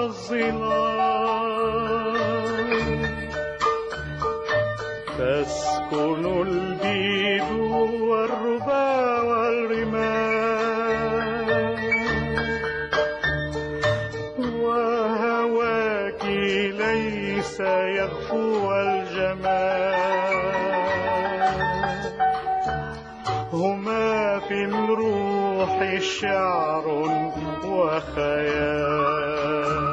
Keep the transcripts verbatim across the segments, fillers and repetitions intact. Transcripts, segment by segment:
الظلال تسكن البيد والربا والرمال وهواك ليس يغفو الجمال هما في الروح شعر وخيال.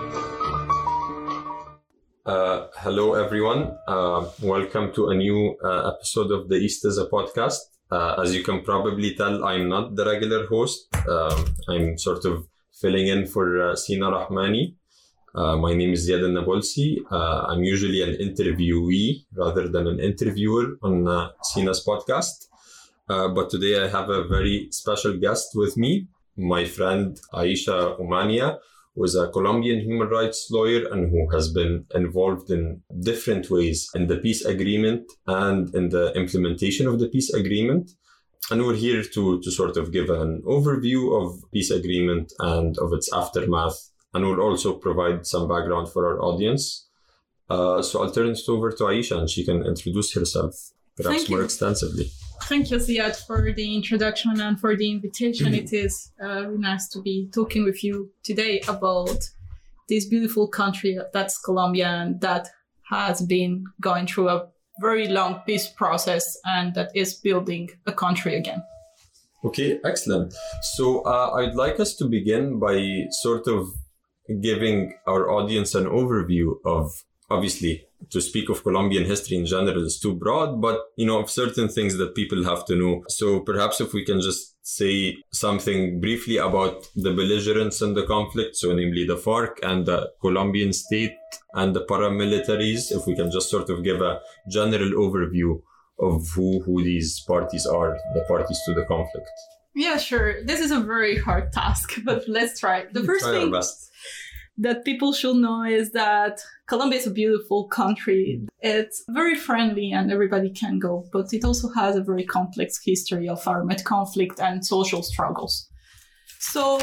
Uh, hello, everyone. Uh, welcome to a new uh, episode of the East is a podcast. Uh, as you can probably tell, I'm not the regular host. Um, I'm sort of filling in for uh, Sina Rahmani. Uh, my name is Ziad Al-Nabolsi. Uh, I'm usually an interviewee rather than an interviewer on uh, Sina's podcast. Uh, but today I have a very special guest with me, my friend Aisha Oumania, who is a Colombian human rights lawyer and who has been involved in different ways in the peace agreement and in the implementation of the peace agreement. And we're here to, to sort of give an overview of peace agreement and of its aftermath. And we'll also provide some background for our audience. Uh, so I'll turn it over to Aisha and she can introduce herself, perhaps Thank more you. extensively. Thank you, Ziad, for the introduction and for the invitation. It is uh, really nice to be talking with you today about this beautiful country that's Colombia and that has been going through a very long peace process and that is building a country again. Okay, excellent. So uh, I'd like us to begin by sort of giving our audience an overview of, obviously, to speak of Colombian history in general is too broad, but, you know, of certain things that people have to know. So perhaps if we can just say something briefly about the belligerents in the conflict, so namely the FARC and the Colombian state and the paramilitaries, if we can just sort of give a general overview of who, who these parties are, the parties to the conflict. Yeah, sure. This is a very hard task, but let's try. The first try thing our best. that people should know is that Colombia is a beautiful country. It's very friendly and everybody can go, but it also has a very complex history of armed conflict and social struggles. So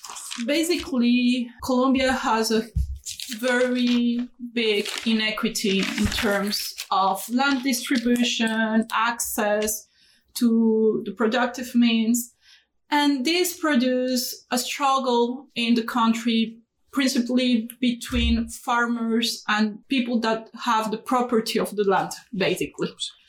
basically, Colombia has a very big inequity in terms of land distribution, access to the productive means, and this produces a struggle in the country principally between farmers and people that have the property of the land, basically.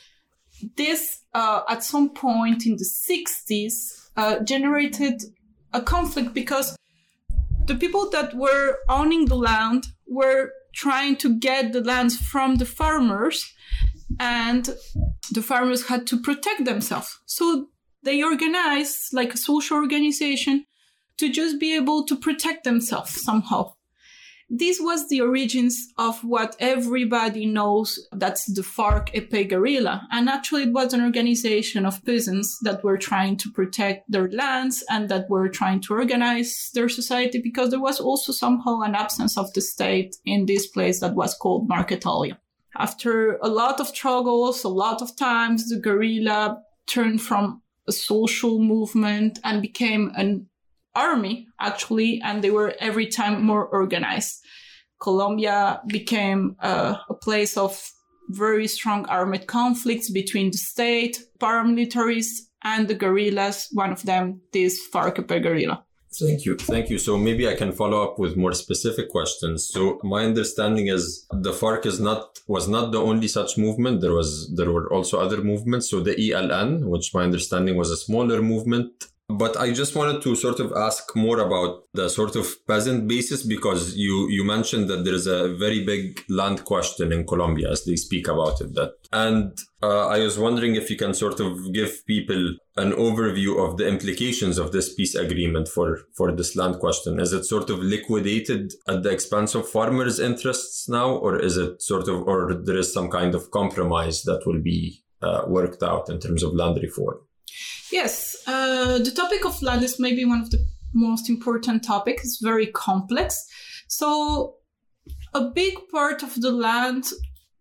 This, uh, at some point in the sixties, uh, generated a conflict because the people that were owning the land were trying to get the lands from the farmers, and the farmers had to protect themselves. So they organized, like a social organization, to just be able to protect themselves somehow. This was the origins of what everybody knows, that's the FARC-E P guerrilla. And actually it was an organization of peasants that were trying to protect their lands and that were trying to organize their society, because there was also somehow an absence of the state in this place that was called Marquetalia. After a lot of struggles, a lot of times, the guerrilla turned from a social movement and became an army, actually, and they were every time more organized. Colombia became uh, a place of very strong armed conflicts between the state, paramilitaries, and the guerrillas, one of them, this FARC-E P guerrilla. Thank you. Thank you. So maybe I can follow up with more specific questions. So my understanding is the FARC is not, was not the only such movement. There was, there were also other movements. So the E L N, which my understanding was a smaller movement. But I just wanted to sort of ask more about the sort of peasant basis, because you, you mentioned that there is a very big land question in Colombia as they speak about it. That, and uh, I was wondering if you can sort of give people an overview of the implications of this peace agreement for, for this land question. Is it sort of liquidated at the expense of farmers' interests now, or is it sort of, or there is some kind of compromise that will be uh, worked out in terms of land reform? Yes, uh, the topic of land is maybe one of the most important topics. It's very complex. So a big part of the land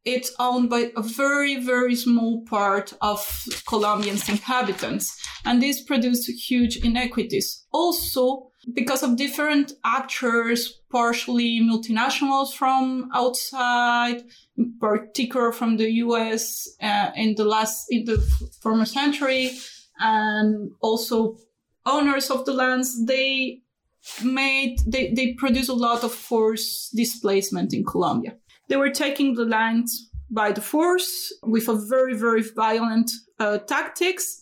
it's owned by a very, very small part of Colombians' inhabitants. And this produced huge inequities. Also, because of different actors, partially multinationals from outside, in particular from the U S uh, in the last, in the former century, and also owners of the lands, they made, they, they produced a lot of forced displacement in Colombia. They were taking the land by the force with a very, very violent uh, tactics.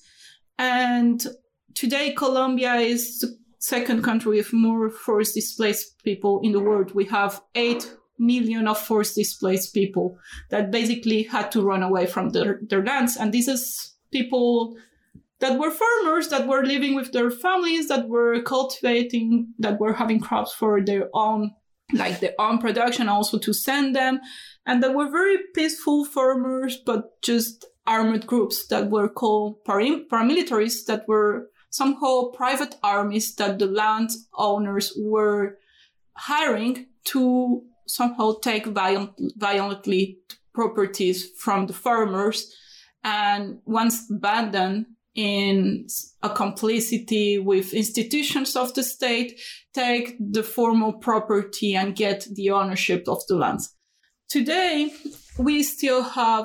And today, Colombia is the second country with more forced displaced people in the world. We have eight million of forced displaced people that basically had to run away from their, their lands. And this is people that were farmers, that were living with their families, that were cultivating, that were having crops for their own, like their own production also to send them. And that were very peaceful farmers, but just armored groups that were called param- paramilitaries, that were somehow private armies that the land owners were hiring to somehow take violent, violently properties from the farmers. And once abandoned in a complicity with institutions of the state, take the formal property and get the ownership of the lands. Today, we still have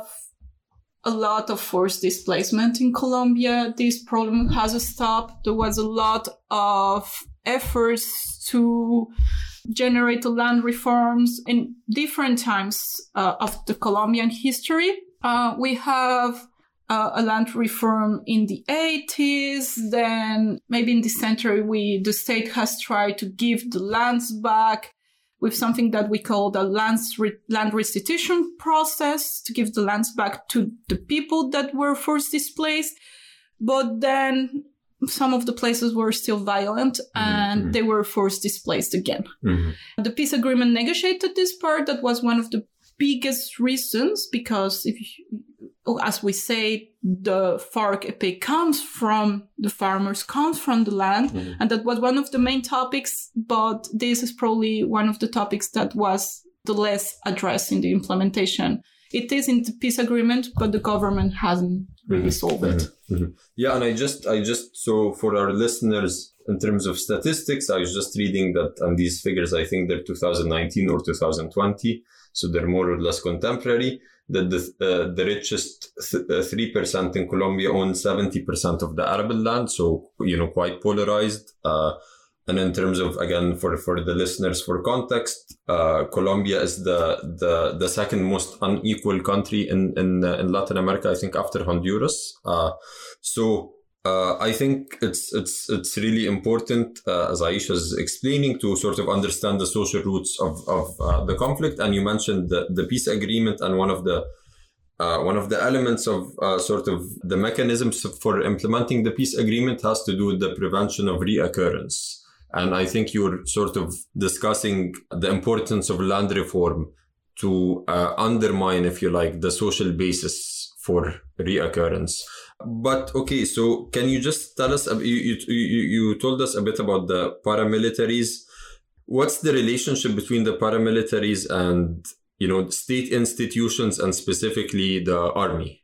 a lot of forced displacement in Colombia. This problem hasn't stopped. There was a lot of efforts to generate the land reforms in different times uh, of the Colombian history. Uh, we have uh, a land reform in the eighties. Then maybe in this century, we the state has tried to give the lands back with something that we call the lands re- land restitution process, to give the lands back to the people that were forced displaced. But then some of the places were still violent and mm-hmm. they were forced displaced again. Mm-hmm. The peace agreement negotiated this part. That was one of the biggest reasons, because if you, as we say, the FARC-E P comes from the farmers, comes from the land. Mm-hmm. And that was one of the main topics. But this is probably one of the topics that was the less addressed in the implementation. It is in the peace agreement, but the government hasn't really solved it. Mm-hmm. Mm-hmm. Yeah, and I just, I just, so for our listeners, in terms of statistics, I was just reading that, and these figures, I think they're two thousand nineteen or two thousand twenty, so they're more or less contemporary, that the, uh, the richest th- uh, three percent in Colombia own seventy percent of the arable land, so, you know, quite polarized. Uh, And in terms of, again, for, for the listeners, for context, uh, Colombia is the, the, the second most unequal country in, in, uh, in Latin America, I think, after Honduras. Uh, so, uh, I think it's, it's, it's really important, uh, as Aisha is explaining, to sort of understand the social roots of, of, uh, the conflict. And you mentioned the, the peace agreement, and one of the, Uh, one of the elements of uh, sort of the mechanisms for implementing the peace agreement has to do with the prevention of reoccurrence. And I think you're sort of discussing the importance of land reform to uh, undermine, if you like, the social basis for reoccurrence. But okay, so can you just tell us, you, you, you, you told us a bit about the paramilitaries. What's the relationship between the paramilitaries and, you know, state institutions, and specifically the army?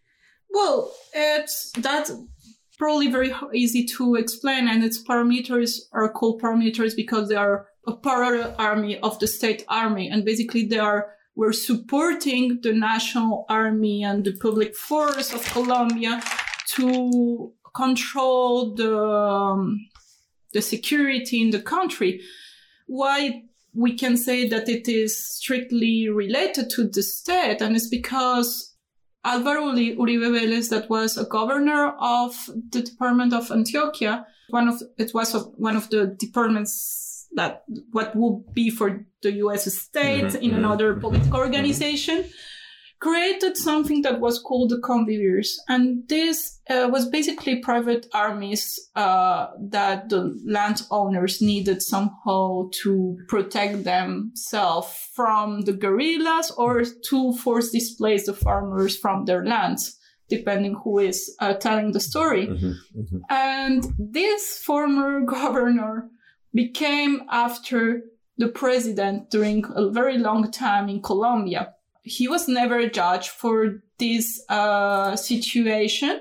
Well, it's that's probably very easy to explain, and its paramilitaries are called paramilitaries because they are a parallel army of the state army, and basically they are were supporting the national army and the public force of Colombia to control the um, the security in the country. Why we can say that it is strictly related to the state, and it's because Álvaro Uribe Vélez, that was a governor of the Department of Antioquia, one of it was a, one of the departments that what would be for the U S state mm-hmm, in mm-hmm, another political mm-hmm, organization, created something that was called the conviviers. And this uh, was basically private armies uh, that the landowners needed somehow to protect themselves from the guerrillas or to force displace the farmers from their lands, depending who is uh, telling the story. Mm-hmm, mm-hmm. And this former governor became after the president during a very long time in Colombia. he was never a judge for this uh, situation.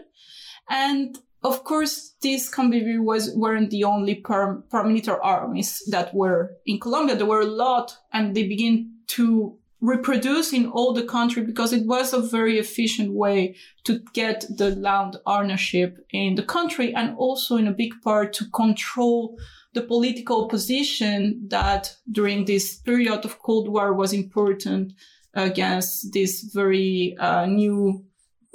And of course, these Cambiri was, weren't the only par- paramilitary armies that were in Colombia. There were a lot, and they began to reproduce in all the country because it was a very efficient way to get the land ownership in the country, and also in a big part to control the political position that during this period of Cold War was important against this very uh, new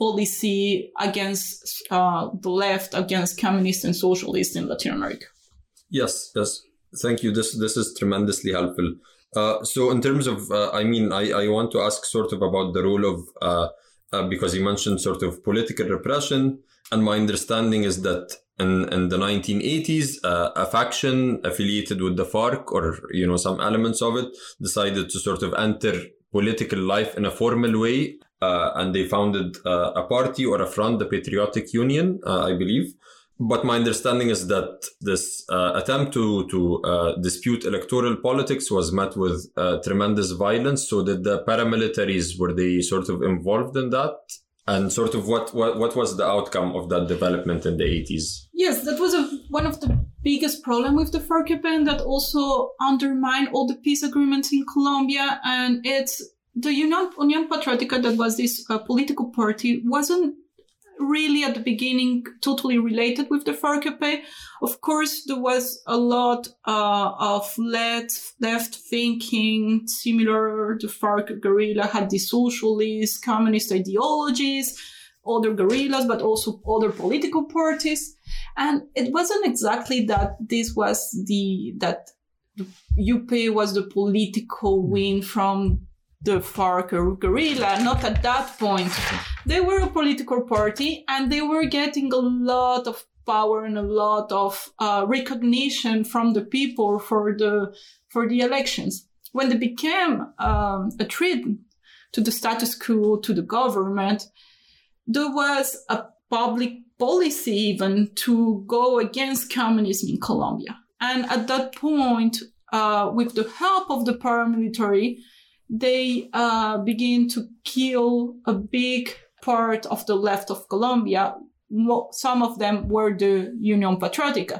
policy against uh, the left, against communists and socialists in Latin America. Yes, yes. Thank you. This this is tremendously helpful. Uh, so in terms of, uh, I mean, I, I want to ask sort of about the role of, uh, uh, because you mentioned sort of political repression, and my understanding is that in, in the nineteen eighties, uh, a faction affiliated with the FARC, or, you know, some elements of it, decided to sort of enter political life in a formal way. Uh, and they founded uh, a party or a front, the Patriotic Union, uh, I believe. But my understanding is that this uh, attempt to to uh, dispute electoral politics was met with uh, tremendous violence. So did the paramilitaries, were they sort of involved in that? And sort of what, what, what was the outcome of that development in the eighties? Yes, that was a, one of the biggest problems with the FARC-E P, and that also undermined all the peace agreements in Colombia. And it's the Union, Unión Patriótica, that was this uh, political party, wasn't really at the beginning totally related with the FARC-E P. Of course, there was a lot uh, of left, left thinking, similar. The FARC guerrilla had the socialist, communist ideologies, other guerrillas, but also other political parties. And it wasn't exactly that this was the, that the U P was the political win from the FARC guerrilla, not at that point. They were a political party, and they were getting a lot of power and a lot of uh, recognition from the people for the for the elections. When they became um, a threat to the status quo, to the government, there was a public policy even to go against communism in Colombia. And at that point, uh, with the help of the paramilitary, they uh, begin to kill a big part of the left of Colombia. Some of them were the Unión Patriótica.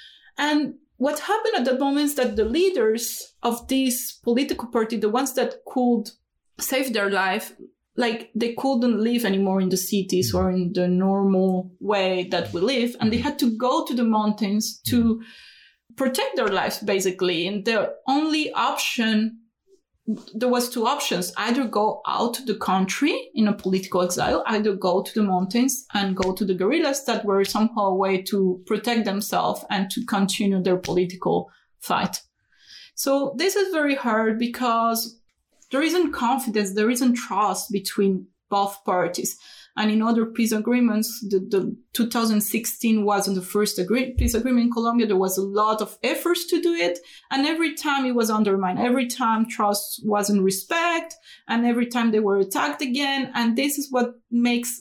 And what happened at that moment is that the leaders of this political party, the ones that could save their life, like they couldn't live anymore in the cities or in the normal way that we live, and they had to go to the mountains to protect their lives, basically. And their only option, there was two options: either go out to the country in a political exile, either go to the mountains and go to the guerrillas that were somehow a way to protect themselves and to continue their political fight. So this is very hard because there isn't confidence, there isn't trust between both parties. And in other peace agreements, the, the two thousand sixteen wasn't the first agree- peace agreement in Colombia. There was a lot of efforts to do it. And every time it was undermined, every time trust wasn't respected, and every time they were attacked again. And this is what makes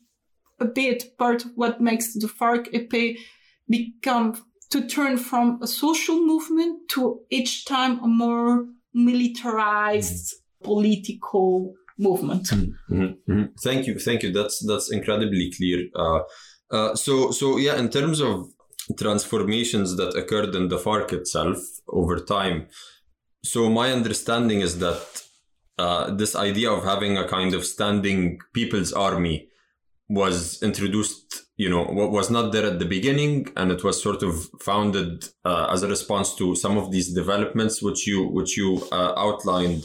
a bit part of what makes the FARC-E P become, to turn from a social movement to each time a more militarized political movement. Mm-hmm. Mm-hmm. Thank you, thank you. That's that's incredibly clear. Uh, uh, so so yeah, in terms of transformations that occurred in the FARC itself over time, so my understanding is that uh, this idea of having a kind of standing people's army was introduced, you know, was not there at the beginning, and it was sort of founded uh, as a response to some of these developments which you which you uh, outlined.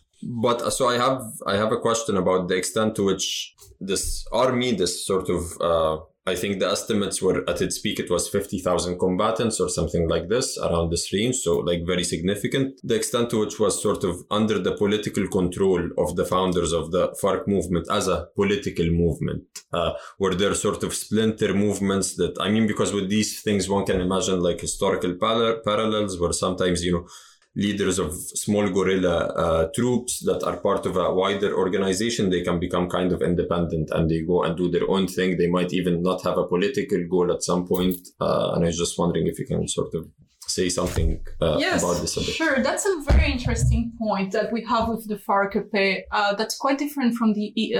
But uh, so I have I have a question about the extent to which this army, this sort of, uh, I think the estimates were at its peak, it was fifty thousand combatants or something like this, around this range. So like very significant. The extent to which was sort of under the political control of the founders of the FARC movement as a political movement. Uh, were there sort of splinter movements that, I mean, because with these things, one can imagine like historical par- parallels where sometimes, you know, leaders of small guerrilla uh, troops that are part of a wider organization, they can become kind of independent and they go and do their own thing. They might even not have a political goal at some point. Uh, and I was just wondering if you can sort of say something uh, yes, about this a bit. Sure. That's a very interesting point that we have with the FARC-E uh, that's quite different from the E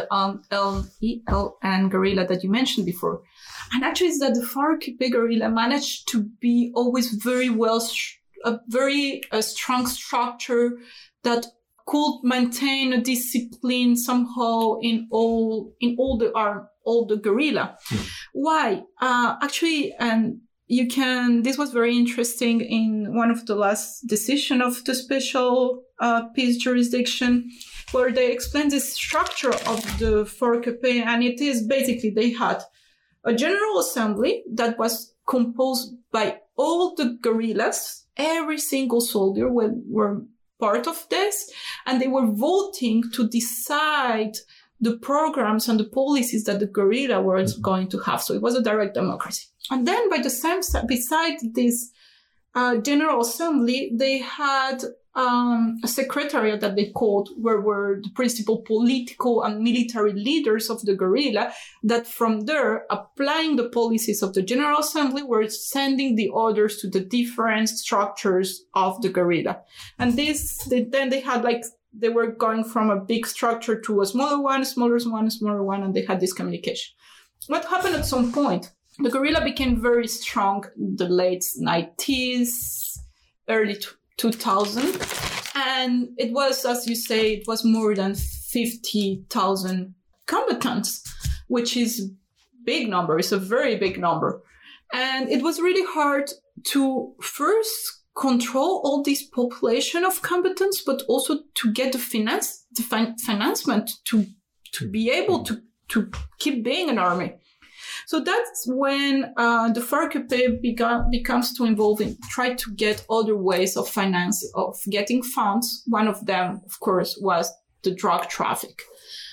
L N guerrilla that you mentioned before. And actually, it's that the FARC-E guerrilla managed to be always very well, a very uh, strong structure that could maintain a discipline somehow in all in all the arm, all the guerrilla. Hmm. Why? Uh, actually, and you can. This was very interesting in one of the last decision of the special uh, peace jurisdiction, where they explained the structure of the FARC-E, and it is basically they had a general assembly that was composed by all the guerrillas. Every single soldier were, were part of this, and they were voting to decide the programs and the policies that the guerrilla was going to have. So it was a direct democracy. And then by the same side, beside this uh, General Assembly, they had um, a secretariat that they called, where were the principal political and military leaders of the guerrilla, that from there, applying the policies of the General Assembly, were sending the orders to the different structures of the guerrilla. And this, they, then they had like, they were going from a big structure to a smaller one, smaller one, smaller one, and they had this communication. What happened at some point? The guerrilla became very strong in the late nineties, early two thousand. And it was, as you say, it was more than fifty thousand combatants, which is big number. It's a very big number. And it was really hard to first control all this population of combatants, but also to get the finance, the fin- financement to, to be able to, to keep being an army. So that's when uh, the FARC-E began, becomes to involve in try to get other ways of finance, of getting funds. One of them, of course, was the drug traffic.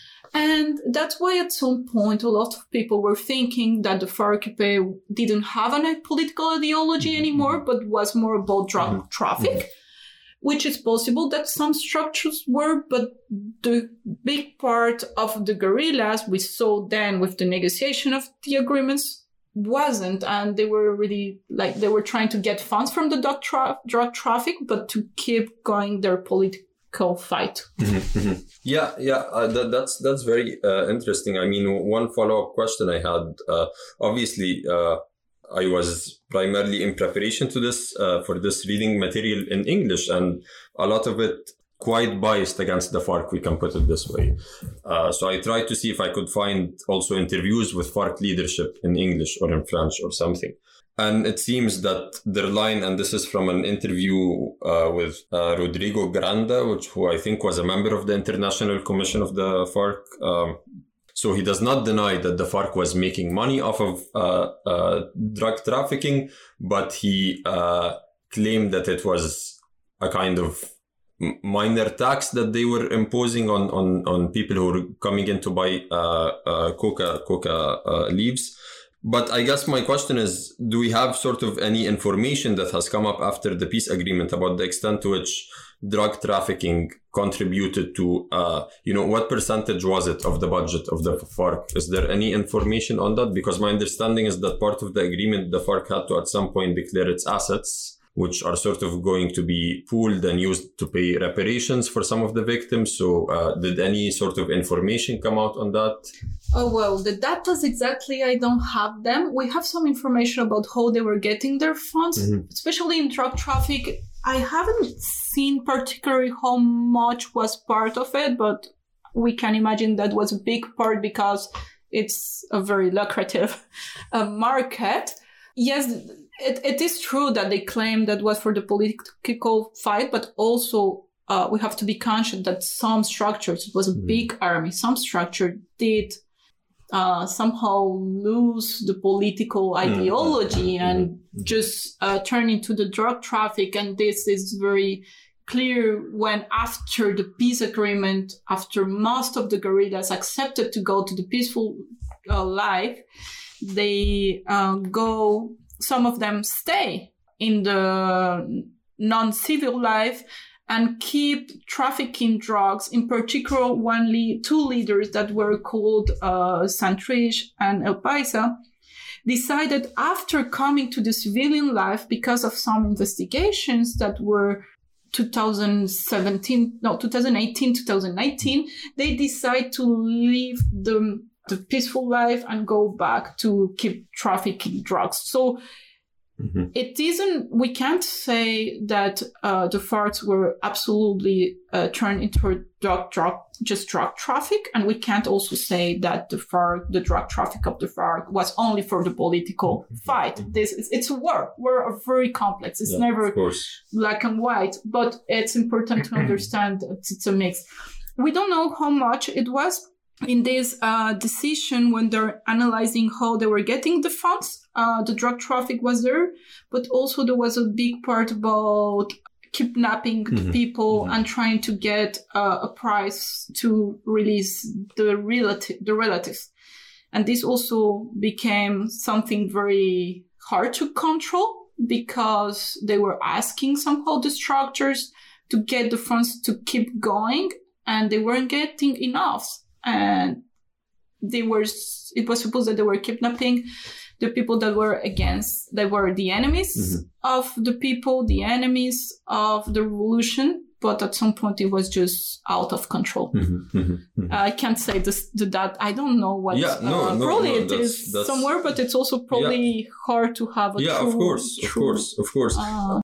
And that's why at some point a lot of people were thinking that the FARC-E didn't have a political ideology anymore, but was more about drug mm-hmm. traffic, mm-hmm. which is possible that some structures were, but the big part of the guerrillas we saw then with the negotiation of the agreements wasn't. And they were really like, they were trying to get funds from the drug, tra- drug traffic, but to keep going their political fight. Mm-hmm. Yeah, yeah, uh, that, that's that's very uh, interesting. I mean, one follow-up question I had, uh, obviously, uh, I was primarily in preparation to this, uh, for this reading material in English, and a lot of it quite biased against the FARC, we can put it this way. Uh, so I tried to see if I could find also interviews with FARC leadership in English or in French or something. And it seems that their line, and this is from an interview uh, with uh, Rodrigo Granda, which who I think was a member of the International Commission of the FARC. Um, so he does not deny that the FARC was making money off of uh, uh, drug trafficking, but he uh, claimed that it was a kind of minor tax that they were imposing on, on, on people who were coming in to buy uh, uh, coca, coca uh, leaves. But I guess my question is, do we have sort of any information that has come up after the peace agreement about the extent to which drug trafficking contributed to, uh, you know, what percentage was it of the budget of the FARC? Is there any information on that? Because my understanding is that part of the agreement, the FARC had to at some point declare its assets, which are sort of going to be pooled and used to pay reparations for some of the victims. So uh, did any sort of information come out on that? Oh, well, the data exactly, I don't have them. We have some information about how they were getting their funds, mm-hmm. especially in drug traffic. I haven't seen particularly how much was part of it, but we can imagine that was a big part because it's a very lucrative uh, market. Yes, it, it is true that they claim that was for the political fight, but also uh, we have to be conscious that some structures, it was a mm-hmm. big army, some structure did uh, somehow lose the political ideology mm-hmm. and mm-hmm. just uh, turn into the drug traffic. And this is very clear when after the peace agreement, after most of the guerrillas accepted to go to the peaceful uh, life, they uh, go, some of them stay in the non-civil life and keep trafficking drugs, in particular one lead, two leaders that were called uh, Santrich and El Paisa. decided after coming to the civilian life, because of some investigations that were twenty seventeen, no, twenty eighteen, twenty nineteen, they decide to leave the, the peaceful life and go back to keep trafficking drugs. So mm-hmm. it isn't, we can't say that uh, the FARC were absolutely uh, turned into drug, drug, just drug traffic. And we can't also say that the FARC, the drug traffic of the FARC was only for the political mm-hmm. fight. This is, it's a war. War very complex. It's yeah, never black and white, but it's important to understand that it's a mix. We don't know how much it was in this uh, decision when they're analyzing how they were getting the funds. Uh, the drug traffic was there, but also there was a big part about kidnapping mm-hmm. people mm-hmm. and trying to get uh, a price to release the relative, the relatives. And this also became something very hard to control because they were asking somehow the structures to get the funds to keep going, and they weren't getting enough. And they were, it was supposed that they were kidnapping the people that were against, that were the enemies mm-hmm. of the people, the enemies of the revolution. But at some point it was just out of control. Mm-hmm, mm-hmm, mm-hmm. I can't say this, that. I don't know what. Yeah, no, uh, no, probably no, it that's, is that's, somewhere, but it's also probably yeah. hard to have a yeah, true, of course, true, of course, of course. Uh,